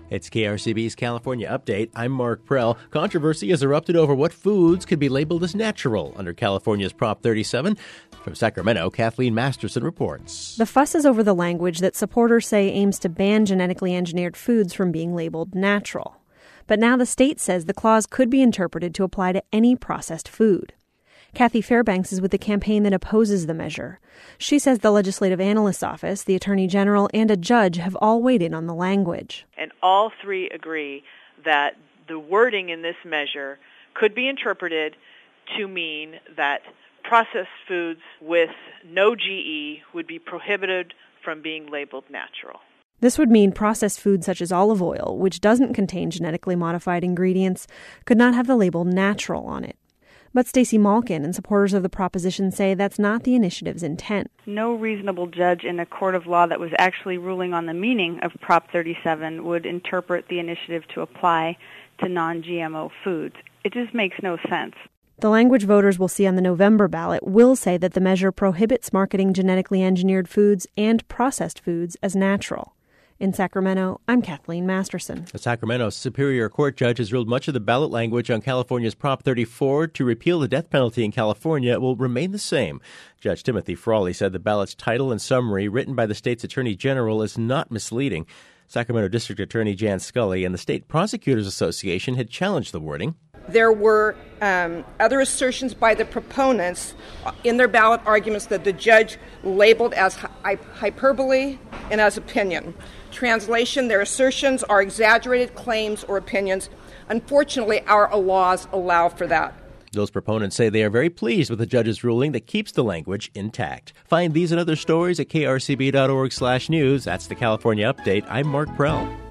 It's KRCB's California Update. I'm Mark Prell. Controversy has erupted over what foods could be labeled as natural under California's Prop 37. From Sacramento, Kathleen Masterson reports. The fuss is over the language that supporters say aims to ban genetically engineered foods from being labeled natural. But now the state says the clause could be interpreted to apply to any processed food. Kathy Fairbanks is with the campaign that opposes the measure. She says the Legislative Analyst's Office, the Attorney General, and a judge have all weighed in on the language. And all three agree that the wording in this measure could be interpreted to mean that processed foods with no GE would be prohibited from being labeled natural. This would mean processed foods such as olive oil, which doesn't contain genetically modified ingredients, could not have the label natural on it. But Stacey Malkin and supporters of the proposition say that's not the initiative's intent. No reasonable judge in a court of law that was actually ruling on the meaning of Prop 37 would interpret the initiative to apply to non-GMO foods. It just makes no sense. The language voters will see on the November ballot will say that the measure prohibits marketing genetically engineered foods and processed foods as natural. In Sacramento, I'm Kathleen Masterson. The Sacramento Superior Court judge has ruled much of the ballot language on California's Prop 34 to repeal the death penalty in California will remain the same. Judge Timothy Frawley said the ballot's title and summary written by the state's Attorney General is not misleading. Sacramento District Attorney Jan Scully and the State Prosecutors Association had challenged the wording. There were other assertions by the proponents in their ballot arguments that the judge labeled as hyperbole and as opinion. Translation, their assertions are exaggerated claims or opinions. Unfortunately, our laws allow for that. Those proponents say they are very pleased with the judge's ruling that keeps the language intact. Find these and other stories at krcb.org/news. That's the California Update. I'm Mark Prell.